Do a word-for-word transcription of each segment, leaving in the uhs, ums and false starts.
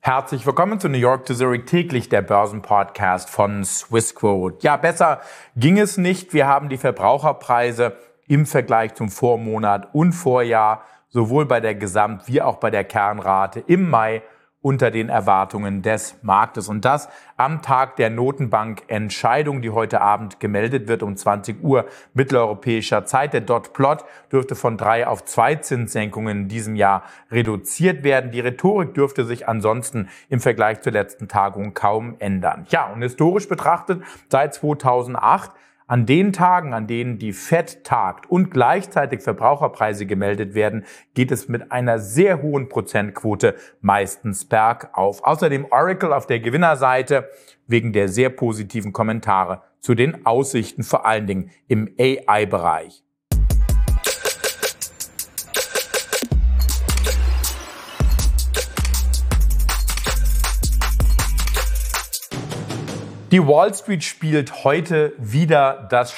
Herzlich willkommen zu New York to Zurich täglich, der Börsenpodcast von Swissquote. Ja, besser ging es nicht. Wir haben die Verbraucherpreise im Vergleich zum Vormonat und Vorjahr sowohl bei der Gesamt- wie auch bei der Kernrate im Mai unter den Erwartungen des Marktes. Und das am Tag der Notenbankentscheidung, die heute Abend gemeldet wird um zwanzig Uhr mitteleuropäischer Zeit. Der Dot-Plot dürfte von drei auf zwei Zinssenkungen in diesem Jahr reduziert werden. Die Rhetorik dürfte sich ansonsten im Vergleich zur letzten Tagung kaum ändern. Ja, und historisch betrachtet seit zweitausendacht, an den Tagen, an denen die Fed tagt und gleichzeitig Verbraucherpreise gemeldet werden, geht es mit einer sehr hohen Prozentquote meistens bergauf. Außerdem Oracle auf der Gewinnerseite wegen der sehr positiven Kommentare zu den Aussichten, vor allen Dingen im A I-Bereich. Die Wall Street spielt heute wieder das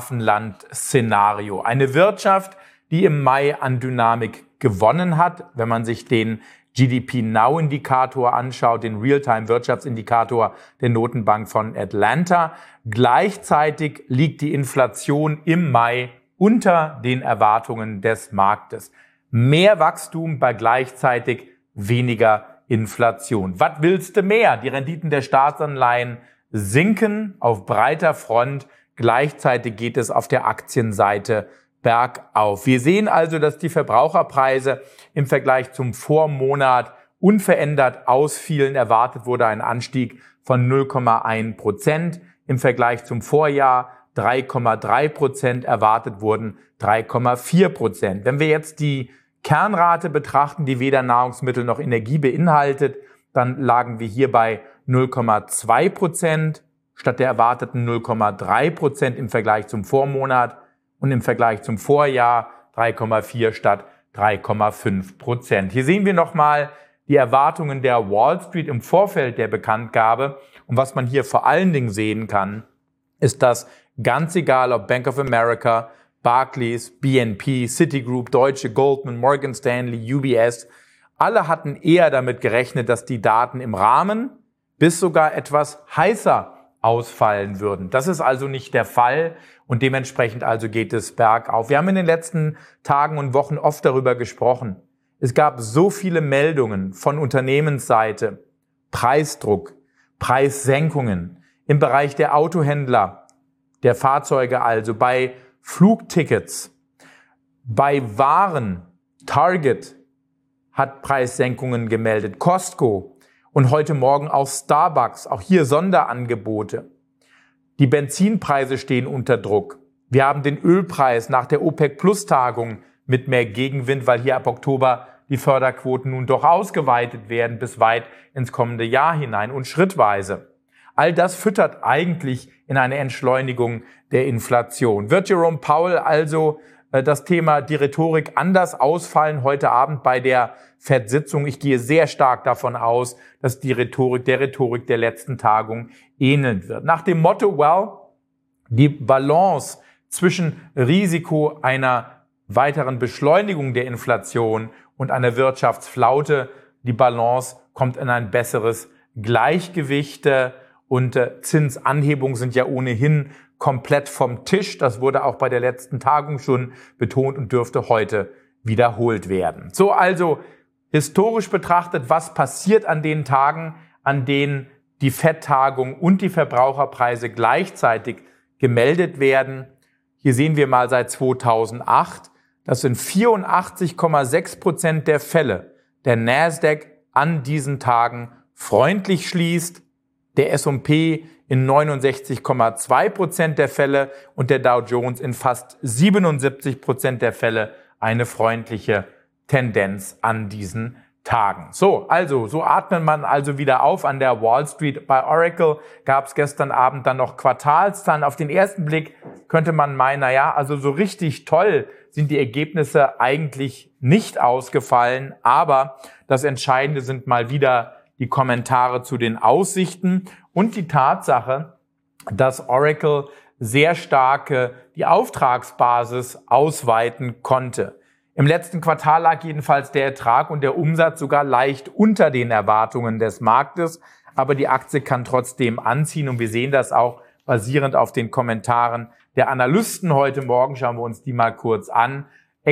Schlaraffenland-Szenario. Eine Wirtschaft, die im Mai an Dynamik gewonnen hat. Wenn man sich den G D P Now-Indikator anschaut, den Realtime-Wirtschaftsindikator der Notenbank von Atlanta. Gleichzeitig liegt die Inflation im Mai unter den Erwartungen des Marktes. Mehr Wachstum bei gleichzeitig weniger Inflation. Was willst du mehr? Die Renditen der Staatsanleihen sinken auf breiter Front. Gleichzeitig geht es auf der Aktienseite bergauf. Wir sehen also, dass die Verbraucherpreise im Vergleich zum Vormonat unverändert ausfielen. Erwartet wurde ein Anstieg von null Komma eins Prozent. Im Vergleich zum Vorjahr drei Komma drei Prozent. Erwartet wurden drei Komma vier Prozent. Wenn wir jetzt die Kernrate betrachten, die weder Nahrungsmittel noch Energie beinhaltet, dann lagen wir hier bei null Komma zwei Prozent statt der erwarteten null Komma drei Prozent im Vergleich zum Vormonat und im Vergleich zum Vorjahr drei Komma vier statt drei Komma fünf Prozent. Hier sehen wir nochmal die Erwartungen der Wall Street im Vorfeld der Bekanntgabe. Und was man hier vor allen Dingen sehen kann, ist, dass ganz egal ob Bank of America, Barclays, B N P, Citigroup, Deutsche, Goldman, Morgan Stanley, U B S, alle hatten eher damit gerechnet, dass die Daten im Rahmen bis sogar etwas heißer ausfallen würden. Das ist also nicht der Fall und dementsprechend also geht es bergauf. Wir haben in den letzten Tagen und Wochen oft darüber gesprochen. Es gab so viele Meldungen von Unternehmensseite, Preisdruck, Preissenkungen im Bereich der Autohändler, der Fahrzeuge also, bei Flugtickets, bei Waren, Target hat Preissenkungen gemeldet, Costco und heute Morgen auch Starbucks, auch hier Sonderangebote. Die Benzinpreise stehen unter Druck. Wir haben den Ölpreis nach der OPEC-Plus-Tagung mit mehr Gegenwind, weil hier ab Oktober die Förderquoten nun doch ausgeweitet werden bis weit ins kommende Jahr hinein und schrittweise. All das füttert eigentlich in eine Entschleunigung der Inflation. Wird Jerome Powell also das Thema, die Rhetorik anders ausfallen heute Abend bei der Fed-Sitzung? Ich gehe sehr stark davon aus, dass die Rhetorik der Rhetorik der letzten Tagung ähneln wird. Nach dem Motto, well, die Balance zwischen Risiko einer weiteren Beschleunigung der Inflation und einer Wirtschaftsflaute, die Balance kommt in ein besseres Gleichgewicht und Zinsanhebungen sind ja ohnehin komplett vom Tisch. Das wurde auch bei der letzten Tagung schon betont und dürfte heute wiederholt werden. So, also historisch betrachtet, was passiert an den Tagen, an denen die Fed-Tagung und die Verbraucherpreise gleichzeitig gemeldet werden? Hier sehen wir mal seit zweitausendacht, dass in vierundachtzig Komma sechs Prozent der Fälle der Nasdaq an diesen Tagen freundlich schließt, der S und P in neunundsechzig Komma zwei Prozent der Fälle und der Dow Jones in fast siebenundsiebzig Prozent der Fälle eine freundliche Tendenz an diesen Tagen. So, also, so atmet man also wieder auf an der Wall Street. Bei Oracle gab es gestern Abend dann noch Quartalszahlen. Auf den ersten Blick könnte man meinen, na ja, also so richtig toll sind die Ergebnisse eigentlich nicht ausgefallen. Aber das Entscheidende sind mal wieder die Kommentare zu den Aussichten und die Tatsache, dass Oracle sehr stark die Auftragsbasis ausweiten konnte. Im letzten Quartal lag jedenfalls der Ertrag und der Umsatz sogar leicht unter den Erwartungen des Marktes. Aber die Aktie kann trotzdem anziehen und wir sehen das auch basierend auf den Kommentaren der Analysten heute Morgen. Schauen wir uns die mal kurz an.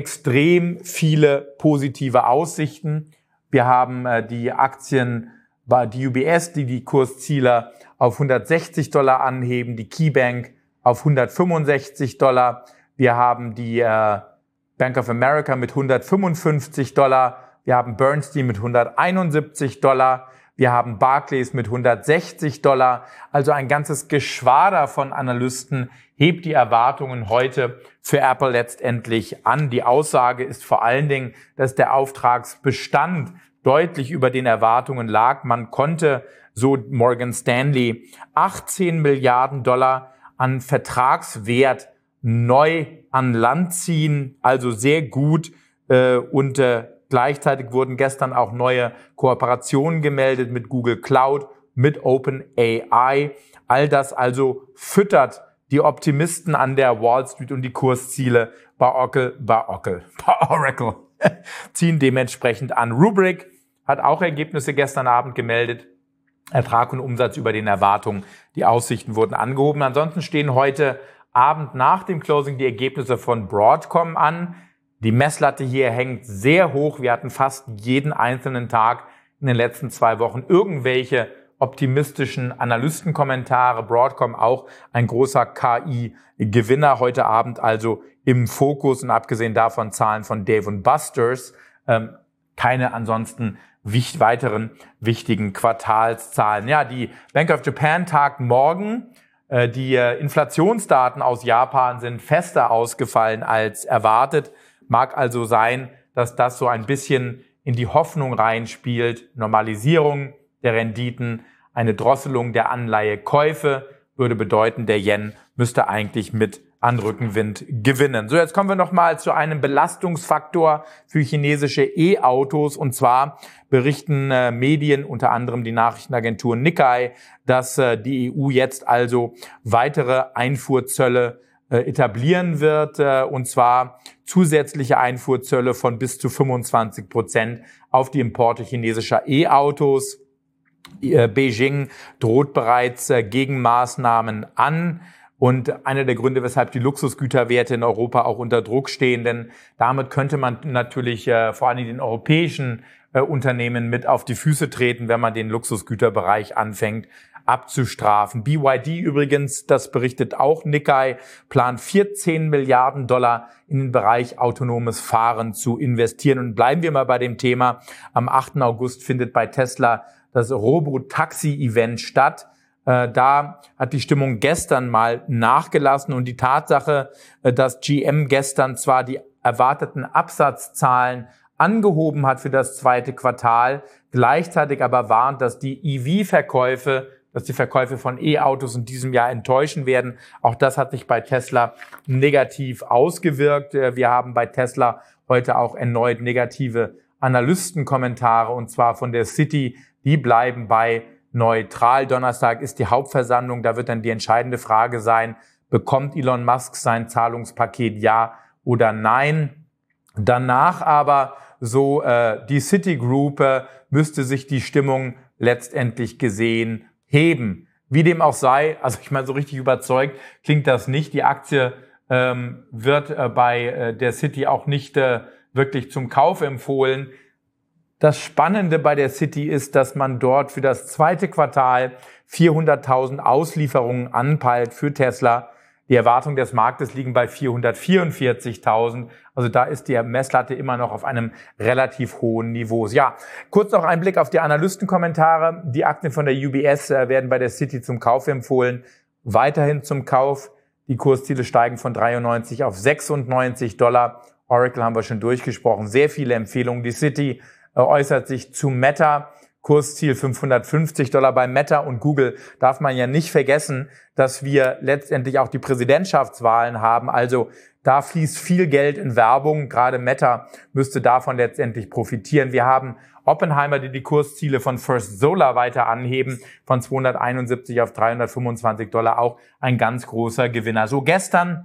Extrem viele positive Aussichten. Wir haben äh, die Aktien bei die U B S, die die Kursziele auf hundertsechzig Dollar anheben, die KeyBank auf hundertfünfundsechzig Dollar. Wir haben die äh, Bank of America mit hundertfünfundfünfzig Dollar. Wir haben Bernstein mit hunderteinundsiebzig Dollar. Wir haben Barclays mit hundertsechzig Dollar. Also ein ganzes Geschwader von Analysten hebt die Erwartungen heute für Apple letztendlich an. Die Aussage ist vor allen Dingen, dass der Auftragsbestand deutlich über den Erwartungen lag. Man konnte, so Morgan Stanley, achtzehn Milliarden Dollar an Vertragswert neu an Land ziehen, also sehr gut. Äh, und äh, gleichzeitig wurden gestern auch neue Kooperationen gemeldet mit Google Cloud, mit OpenAI. All das also füttert die Optimisten an der Wall Street und die Kursziele bei Oracle, bei Oracle, bei Oracle ziehen dementsprechend an. Rubrik hat auch Ergebnisse gestern Abend gemeldet. Ertrag und Umsatz über den Erwartungen. Die Aussichten wurden angehoben. Ansonsten stehen heute Abend nach dem Closing die Ergebnisse von Broadcom an. Die Messlatte hier hängt sehr hoch. Wir hatten fast jeden einzelnen Tag in den letzten zwei Wochen irgendwelche optimistischen Analystenkommentare. Broadcom auch ein großer K I-Gewinner heute Abend, also im Fokus. Und abgesehen davon Zahlen von Dave und Buster's. Ähm, keine ansonsten wicht, weiteren wichtigen Quartalszahlen. Ja, die Bank of Japan tagt morgen. Die Inflationsdaten aus Japan sind fester ausgefallen als erwartet. Mag also sein, dass das so ein bisschen in die Hoffnung reinspielt. Normalisierung der Renditen, eine Drosselung der Anleihekäufe würde bedeuten, der Yen müsste eigentlich mit an Rückenwind gewinnen. So, jetzt kommen wir nochmal zu einem Belastungsfaktor für chinesische E-Autos. Und zwar berichten äh, Medien, unter anderem die Nachrichtenagentur Nikkei, dass äh, die E U jetzt also weitere Einfuhrzölle äh, etablieren wird. Äh, und zwar zusätzliche Einfuhrzölle von bis zu fünfundzwanzig Prozent auf die Importe chinesischer E-Autos. Äh, Beijing droht bereits äh, Gegenmaßnahmen an. Und einer der Gründe, weshalb die Luxusgüterwerte in Europa auch unter Druck stehen, denn damit könnte man natürlich äh, vor allem den europäischen äh, Unternehmen mit auf die Füße treten, wenn man den Luxusgüterbereich anfängt abzustrafen. B Y D übrigens, das berichtet auch Nikkei, plant vierzehn Milliarden Dollar in den Bereich autonomes Fahren zu investieren. Und bleiben wir mal bei dem Thema. Am achten August findet bei Tesla das Robotaxi-Event statt. Da hat die Stimmung gestern mal nachgelassen und die Tatsache, dass G M gestern zwar die erwarteten Absatzzahlen angehoben hat für das zweite Quartal, gleichzeitig aber warnt, dass die E V-Verkäufe, dass die Verkäufe von E-Autos in diesem Jahr enttäuschen werden. Auch das hat sich bei Tesla negativ ausgewirkt. Wir haben bei Tesla heute auch erneut negative Analystenkommentare und zwar von der Citi. Die bleiben bei neutral. Donnerstag ist die Hauptversammlung. Da wird dann die entscheidende Frage sein, bekommt Elon Musk sein Zahlungspaket ja oder nein? Danach aber, so äh, die Citigroup, äh, müsste sich die Stimmung letztendlich gesehen heben. Wie dem auch sei, also ich meine, so richtig überzeugt klingt das nicht. Die Aktie ähm, wird äh, bei äh, der Citi auch nicht äh, wirklich zum Kauf empfohlen. Das Spannende bei der Citi ist, dass man dort für das zweite Quartal vierhunderttausend Auslieferungen anpeilt für Tesla. Die Erwartungen des Marktes liegen bei vierhundertvierundvierzigtausend. Also da ist die Messlatte immer noch auf einem relativ hohen Niveau. Ja, kurz noch ein Blick auf die Analystenkommentare. Die Aktien von der U B S werden bei der Citi zum Kauf empfohlen. Weiterhin zum Kauf. Die Kursziele steigen von dreiundneunzig auf sechsundneunzig Dollar. Oracle haben wir schon durchgesprochen. Sehr viele Empfehlungen. Die Citi äußert sich zu Meta, Kursziel fünfhundertfünfzig Dollar bei Meta und Google. Darf man ja nicht vergessen, dass wir letztendlich auch die Präsidentschaftswahlen haben. Also da fließt viel Geld in Werbung. Gerade Meta müsste davon letztendlich profitieren. Wir haben Oppenheimer, die die Kursziele von First Solar weiter anheben, von zweihunderteinundsiebzig auf dreihundertfünfundzwanzig Dollar, auch ein ganz großer Gewinner. So gestern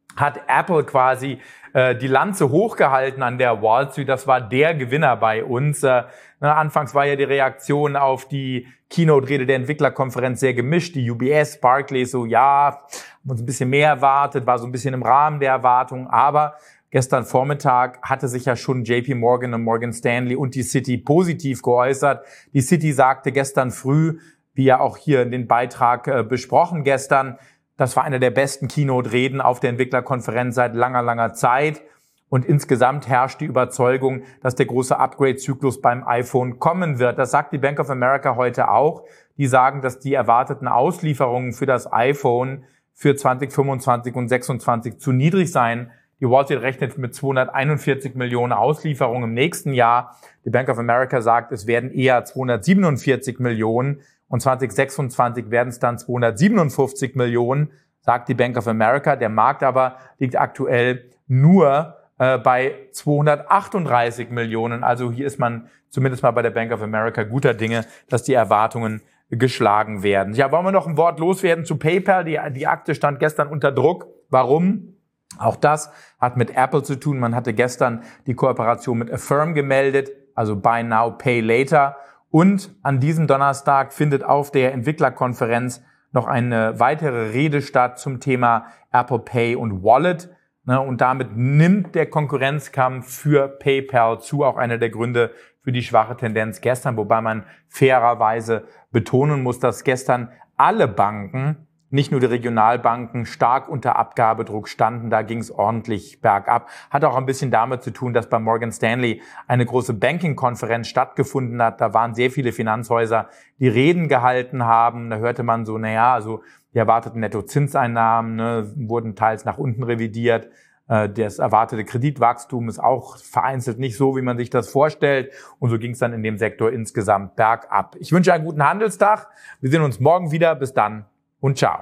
hat Apple quasi äh, die Lanze hochgehalten an der Wall Street. Das war der Gewinner bei uns. Äh, ne, anfangs war ja die Reaktion auf die Keynote-Rede der Entwicklerkonferenz sehr gemischt. Die U B S, Barclays so, ja, haben uns ein bisschen mehr erwartet, war so ein bisschen im Rahmen der Erwartungen. Aber gestern Vormittag hatte sich ja schon J P Morgan und Morgan Stanley und die Citi positiv geäußert. Die Citi sagte gestern früh, wie ja auch hier in den Beitrag äh, besprochen gestern, das war eine der besten Keynote-Reden auf der Entwicklerkonferenz seit langer, langer Zeit. Und insgesamt herrscht die Überzeugung, dass der große Upgrade-Zyklus beim iPhone kommen wird. Das sagt die Bank of America heute auch. Die sagen, dass die erwarteten Auslieferungen für das iPhone für zwanzig fünfundzwanzig und sechsundzwanzig zu niedrig seien. Die Wall Street rechnet mit zweihunderteinundvierzig Millionen Auslieferungen im nächsten Jahr. Die Bank of America sagt, es werden eher zweihundertsiebenundvierzig Millionen. Und zwanzig sechsundzwanzig werden es dann zweihundertsiebenundfünfzig Millionen, sagt die Bank of America. Der Markt aber liegt aktuell nur äh, bei zweihundertachtunddreißig Millionen. Also hier ist man zumindest mal bei der Bank of America guter Dinge, dass die Erwartungen geschlagen werden. Ja, wollen wir noch ein Wort loswerden zu PayPal? Die, die Aktie stand gestern unter Druck. Warum? Auch das hat mit Apple zu tun. Man hatte gestern die Kooperation mit Affirm gemeldet, also Buy Now, Pay Later. Und an diesem Donnerstag findet auf der Entwicklerkonferenz noch eine weitere Rede statt zum Thema Apple Pay und Wallet. Und damit nimmt der Konkurrenzkampf für PayPal zu, auch einer der Gründe für die schwache Tendenz gestern, wobei man fairerweise betonen muss, dass gestern alle Banken, nicht nur die Regionalbanken, stark unter Abgabedruck standen. Da ging es ordentlich bergab. Hat auch ein bisschen damit zu tun, dass bei Morgan Stanley eine große Banking-Konferenz stattgefunden hat. Da waren sehr viele Finanzhäuser, die Reden gehalten haben. Da hörte man so, naja, also die erwarteten Nettozinseinnahmen ne, wurden teils nach unten revidiert. Das erwartete Kreditwachstum ist auch vereinzelt nicht so, wie man sich das vorstellt. Und so ging es dann in dem Sektor insgesamt bergab. Ich wünsche einen guten Handelstag. Wir sehen uns morgen wieder. Bis dann. Und ciao.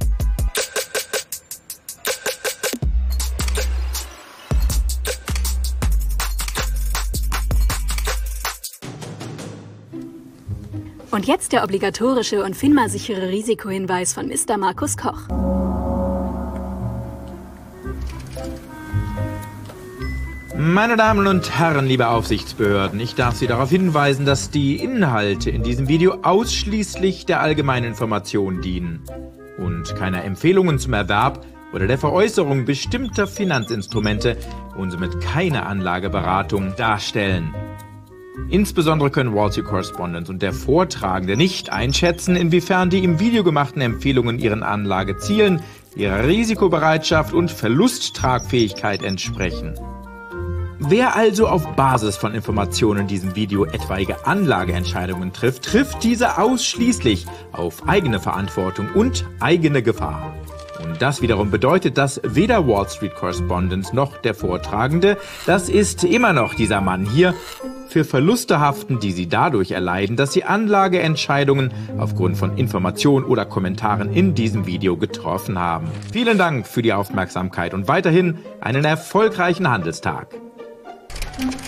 Und jetzt der obligatorische und FINMA-sichere Risikohinweis von Mister Markus Koch. Meine Damen und Herren, liebe Aufsichtsbehörden, ich darf Sie darauf hinweisen, dass die Inhalte in diesem Video ausschließlich der allgemeinen Information dienen und keiner Empfehlungen zum Erwerb oder der Veräußerung bestimmter Finanzinstrumente und somit keine Anlageberatung darstellen. Insbesondere können Wall Street Correspondent und der Vortragende nicht einschätzen, inwiefern die im Video gemachten Empfehlungen ihren Anlagezielen, ihrer Risikobereitschaft und Verlusttragfähigkeit entsprechen. Wer also auf Basis von Informationen in diesem Video etwaige Anlageentscheidungen trifft, trifft diese ausschließlich auf eigene Verantwortung und eigene Gefahr. Und das wiederum bedeutet, dass weder Wall Street Correspondent noch der Vortragende, das ist immer noch dieser Mann hier, für Verluste haften, die sie dadurch erleiden, dass sie Anlageentscheidungen aufgrund von Informationen oder Kommentaren in diesem Video getroffen haben. Vielen Dank für die Aufmerksamkeit und weiterhin einen erfolgreichen Handelstag. Thank you.